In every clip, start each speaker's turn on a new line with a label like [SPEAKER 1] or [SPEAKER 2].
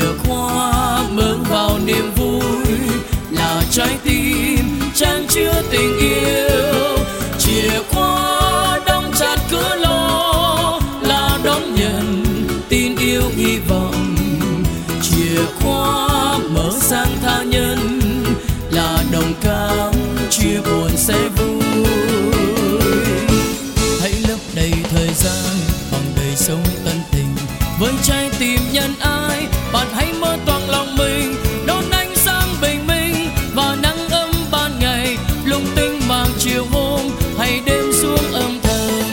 [SPEAKER 1] chìa khóa mở vào niềm vui là trái tim chan chứa tình yêu. Chìa khóa đóng chặt cửa lo là đón nhận tin yêu hy vọng. Chìa khóa mở sang tha nhân là đồng cảm chia buồn sẽ vui. Hãy lấp đầy thời gian bằng đời sống tân tình với trái tim nhân ái. Bạn hãy mở toang lòng mình đón ánh sáng bình minh và nắng ấm ban ngày, lung tinh màng chiều hôm hay đêm xuống âm thầm.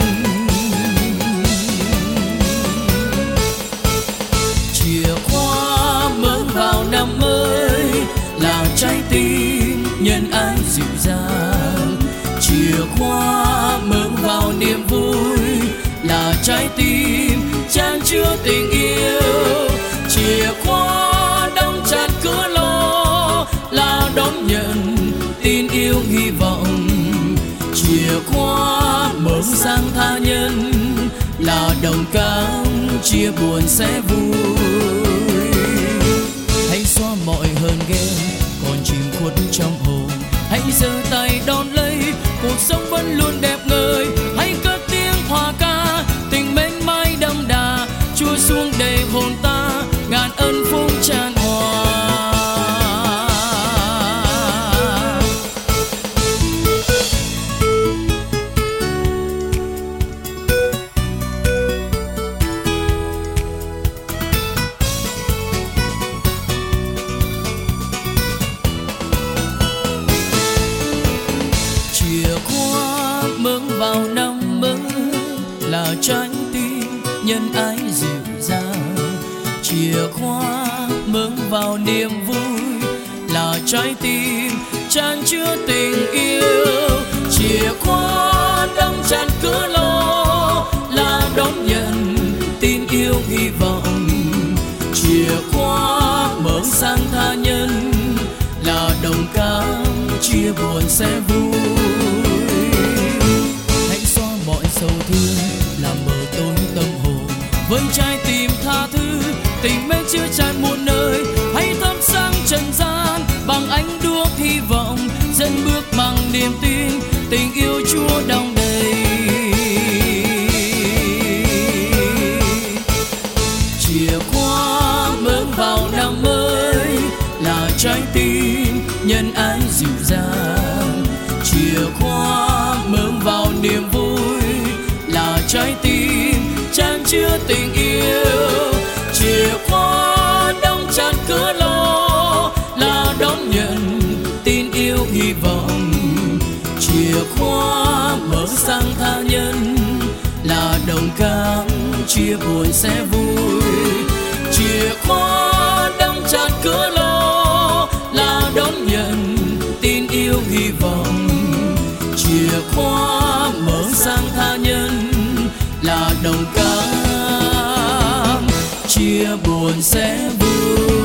[SPEAKER 1] Chìa khóa mở vào năm mới là trái tim nhân ái dịu dàng. Chìa khóa mở vào niềm vui là trái tim chan chứa tình yêu. Chìa khóa đóng chặt cửa lo là đón nhận tin yêu hy vọng. Chìa khóa mở sang tha nhân là đồng cảm chia buồn sẽ vui. Hãy xóa mọi hờn ghen còn chìm khuất trong hồn. Hãy giơ tay đón lấy cuộc sống vẫn luôn đẹp ngời. Hãy cất tiếng hòa ca tình mến mãi đậm đà trôi xuống đầy hồn ta ngàn ân phúc tràn hòa. Chìa khóa mở vào năm mới là trái tim nhân ái dịu dàng. Chìa khóa mở vào niềm vui là trái tim chan chứa tình yêu. Chìa khóa đóng chặt cửa lo là đón nhận tin yêu hy vọng. Chìa khóa mở sang tha nhân là đồng cảm chia buồn sẽ vui. Hãy xóa mọi sầu thương làm mờ tối tâm hồn với trái tim tha thứ tình mến chứa tràn muôn nơi. Hãy thắp sáng trần gian bằng ánh đuốc hy vọng dẫn bước bằng niềm tin tình yêu Chúa đong đầy. Chìa khóa mở vào năm mới là trái tim nhân ái dịu dàng. Chìa khóa mở vào niềm vui là trái tim chan chứa tình yêu. Chìa khóa đóng chặt cửa lo là đón nhận tin yêu hy vọng. Chìa khóa mở sang tha nhân là đồng cảm chia buồn sẽ vui. Chìa khóa đóng chặt cửa lo là đón nhận tin yêu hy vọng. Chìa khóa mở sang tha nhân là đồng cảm chia buồn sẽ vui.